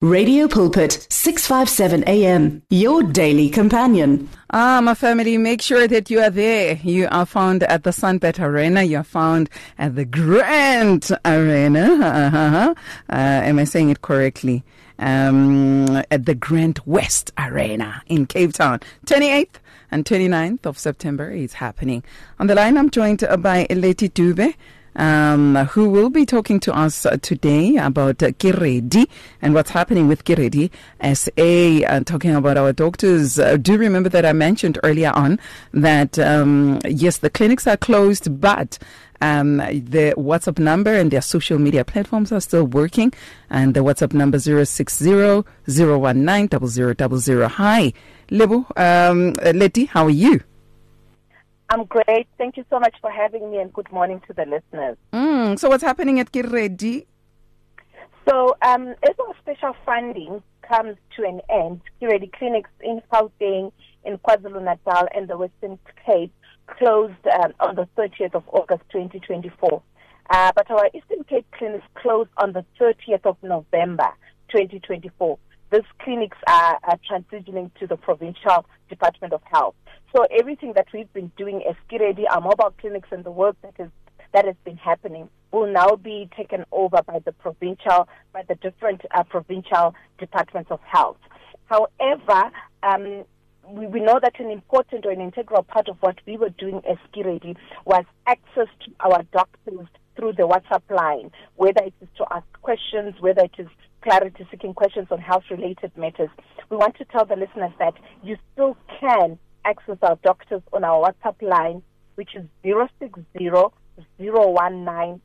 Radio Pulpit, 657 AM, your daily companion. My family, make sure that you are there. You are found at the Sunbet Arena. You are found at the Grand Arena. Am I saying it correctly? At the Grand West Arena in Cape Town. 28th and 29th of September is happening. On the line, I'm joined by Leti Dube, who will be talking to us today about Kiredi and what's happening with Kiredi SA, talking about our doctors. Do remember that I mentioned earlier on that, yes, the clinics are closed, but the WhatsApp number and their social media platforms are still working. And the WhatsApp number 060-019-0000. Hi, Leti, how are you? I'm great. Thank you so much for having me, and good morning to the listeners. So what's happening at Kiredi? So as our special funding comes to an end, Kiredi clinics in Gauteng, in KwaZulu-Natal and the Western Cape closed on the 30th of August 2024. But our Eastern Cape clinics closed on the 30th of November 2024. These clinics are transitioning to the Provincial Department of Health. So everything that we've been doing as Kiredi, our mobile clinics and the work that has been happening will now be taken over by the different provincial departments of health. However, we know that an important or an integral part of what we were doing as Kiredi was access to our doctors through the WhatsApp line, whether it is to ask questions, whether it is clarity-seeking questions on health-related matters. We want to tell the listeners that you still can access our doctors on our WhatsApp line, which is 060-019-0000,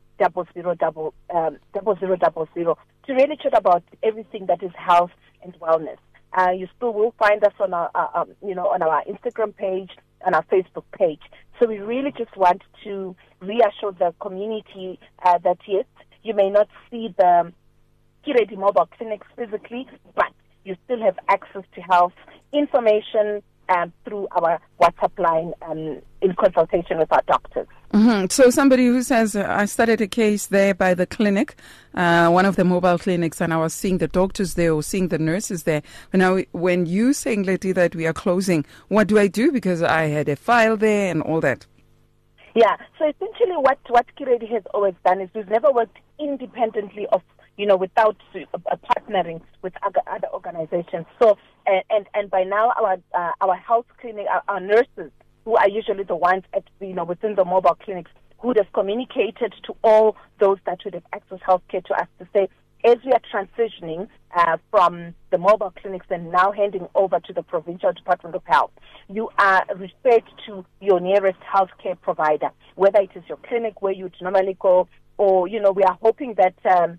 to really chat about everything that is health and wellness. You still will find us on our, on our Instagram page, on our Facebook page. So we really just want to reassure the community that yes, you may not see the Kiredi mobile clinics physically, but you still have access to health information through our WhatsApp line in consultation with our doctors. Mm-hmm. So somebody who says, I started a case there by the clinic, one of the mobile clinics, and I was seeing the doctors there or seeing the nurses there. But now when you saying, Leti, that we are closing, what do I do? Because I had a file there and all that. Yeah, so essentially what Kiredi has always done is we've never worked independently of without partnering with other organizations. So, and by now our health clinic, our nurses, who are usually the ones at within the mobile clinics, who would have communicated to all those that would have access healthcare to us to say, as we are transitioning from the mobile clinics and now handing over to the Provincial Department of Health, you are referred to your nearest healthcare provider, whether it is your clinic where you'd normally go, or we are hoping that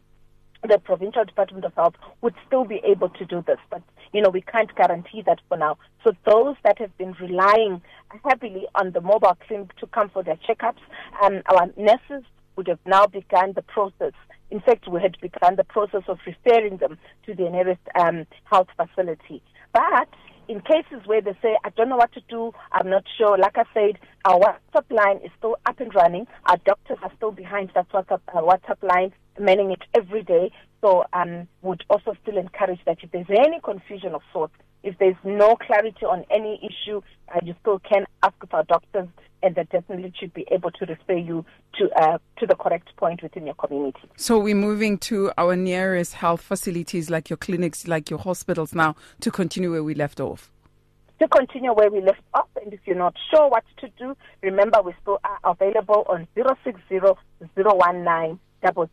the Provincial Department of Health would still be able to do this, but we can't guarantee that for now. So those that have been relying heavily on the mobile clinic to come for their checkups, our nurses would have now begun the process. In fact, we had begun the process of referring them to the nearest health facility. But in cases where they say, I don't know what to do, I'm not sure, like I said, our WhatsApp line is still up and running. Our doctors are still behind that WhatsApp line, manning it every day. So would also still encourage that if there's any confusion of sorts, if there's no clarity on any issue, you still can ask of our doctors, and they definitely should be able to refer you to the correct point within your community. So we're moving to our nearest health facilities, like your clinics, like your hospitals now, to continue where we left off. To continue where we left off, and if you're not sure what to do, remember we still are available on 060-019-0000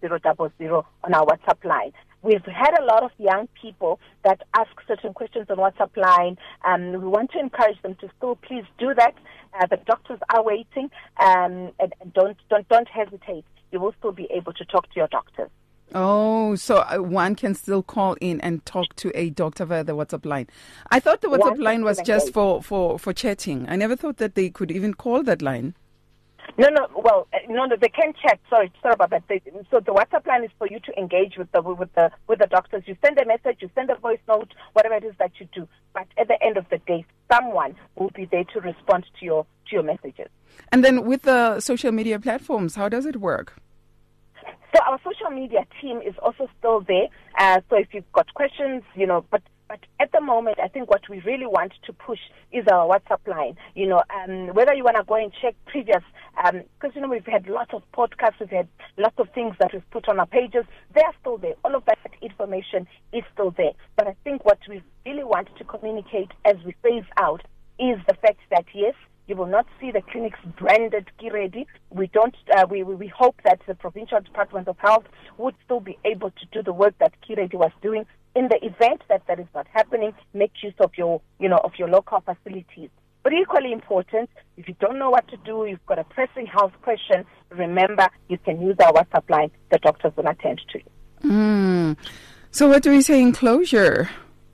on our WhatsApp line. We've had a lot of young people that ask certain questions on WhatsApp line, and we want to encourage them to still please do that. The doctors are waiting, and don't hesitate. You will still be able to talk to your doctors. Oh, so one can still call in and talk to a doctor via the WhatsApp line. I thought the WhatsApp line was just for chatting. I never thought that they could even call that line. No, they can chat. Sorry about that. So the WhatsApp line is for you to engage with the doctors. You send a message, you send a voice note, whatever it is that you do. But at the end of the day, someone will be there to respond to your messages. And then with the social media platforms, how does it work? So our social media team is also still there. So if you've got questions, but at the moment, I think what we really want to push is our WhatsApp line. Whether you want to go and check previous, because, we've had lots of podcasts, we've had lots of things that we've put on our pages. They're still there. All of that information is still there. But I think what we really want to communicate as we phase out is the fact that, yes, you will not see the clinics branded Kiredi. We don't. We hope that the Provincial Department of Health would still be able to do the work that Kiredi was doing. In the event that is not happening, make use of your local facilities. But equally important, if you don't know what to do, you've got a pressing health question, remember you can use our WhatsApp line. The doctors will attend to you. So what do we say in closure?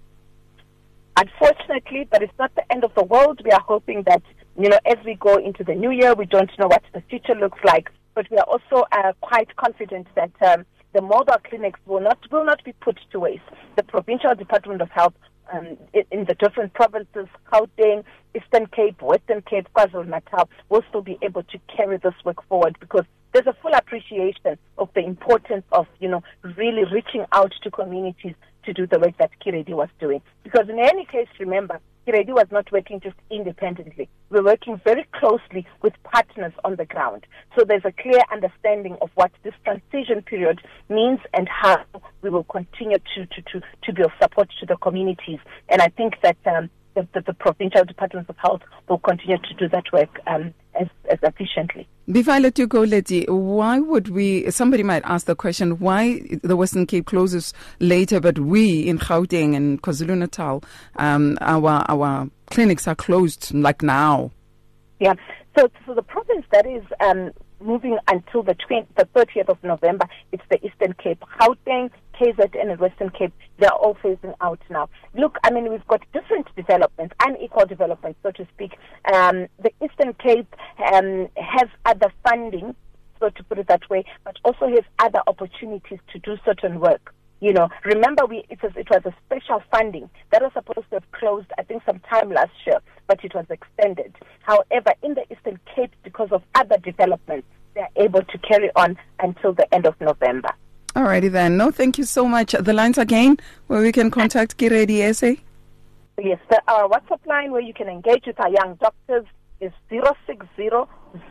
Unfortunately, but it's not the end of the world. We are hoping that, as we go into the new year, we don't know what the future looks like, but we are also quite confident that the mobile clinics will not be put to waste. The Provincial Department of Health in the different provinces, Gauteng, Eastern Cape, Western Cape, KwaZulu-Natal, will still be able to carry this work forward, because there's a full appreciation of the importance of, really reaching out to communities to do the work that Kiredi was doing. Because in any case, remember, Kiredi was not working just independently. We're working very closely with partners on the ground. So there's a clear understanding of what this transition period means and how we will continue to be of support to the communities. And I think that the Provincial Department of Health will continue to do that work as efficiently. Before I let you go, Letty, why would somebody might ask the question, why the Western Cape closes later, but we in Gauteng and KwaZulu-Natal, our clinics are closed like now? Yeah, so the province that is moving until the 30th of November, it's the Eastern Cape. Gauteng, KZN and Western Cape, they're all phasing out now. Look, we've got different developments, unequal developments, so to speak. The Eastern Cape has other funding, so to put it that way, but also has other opportunities to do certain work. Remember, it was a special funding that was supposed to have closed, I think, sometime last year, but it was extended. However, in the Eastern Cape, because of other developments, they're able to carry on until the end of November. Alrighty then. No, thank you so much. The lines again, where we can contact Kiredi SA? Yes, our WhatsApp line where you can engage with our young doctors is 060-019-0000,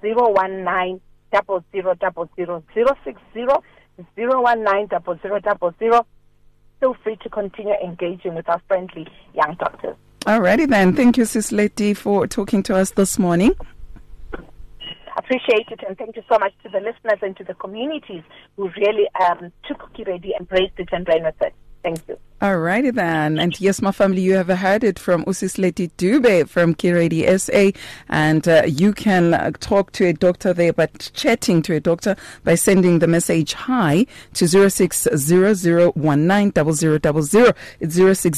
060-019-0000. Feel free to continue engaging with our friendly young doctors. Alrighty then. Thank you, Sis Letty, for talking to us this morning. Appreciate it, and thank you so much to the listeners and to the communities who really took Kiredi, embraced it, and ran with it. Thank you. Alrighty then. And yes, my family, you have heard it from Usis Letty Dube from Kiredi SA. And you can talk to a doctor there, but chatting to a doctor by sending the message hi to 0600190000. It's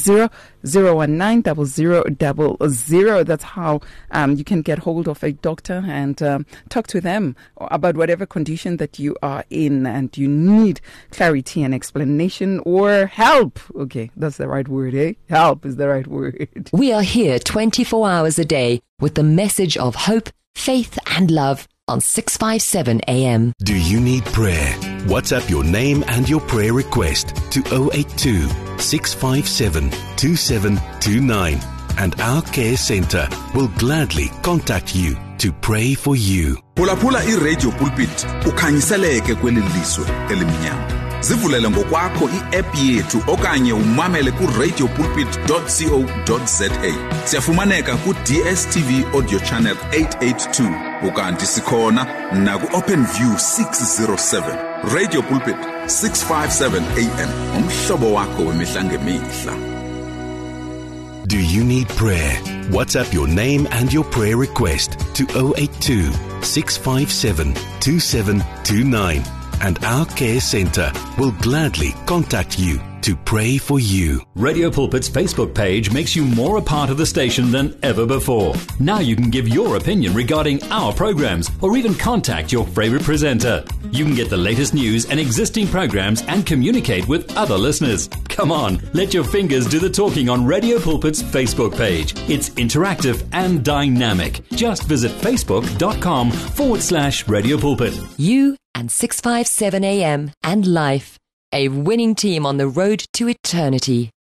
0600190000. That's how you can get hold of a doctor and talk to them about whatever condition that you are in and you need clarity and explanation or help. Okay, that's the right word, eh? Help is the right word. We are here 24 hours a day with the message of hope, faith and love on 657 AM. Do you need prayer? WhatsApp your name and your prayer request to 082 657 2729 and our care center will gladly contact you to pray for you. Phulaphula iRadio Pulpit ukhanyiseleke kweli lizwe elimnyama. Zivulele ngokwakho i-app yethu okanye umamele ku-radiopulpit.co.za. Siyafumaneka ku-DSTV audio channel 882 ukanti sikhona na ku-OpenView 607. Radio Pulpit 657 AM umhlobo wakho wemihla ngemihla. Do you need prayer? WhatsApp your name and your prayer request to 082 657 2729 and our care center will gladly contact you to pray for you. Radio Pulpit's Facebook page makes you more a part of the station than ever before. Now you can give your opinion regarding our programs or even contact your favorite presenter. You can get the latest news and existing programs and communicate with other listeners. Come on, let your fingers do the talking on Radio Pulpit's Facebook page. It's interactive and dynamic. Just visit facebook.com/Radio Pulpit. You and 657 AM and Life. A winning team on the road to eternity.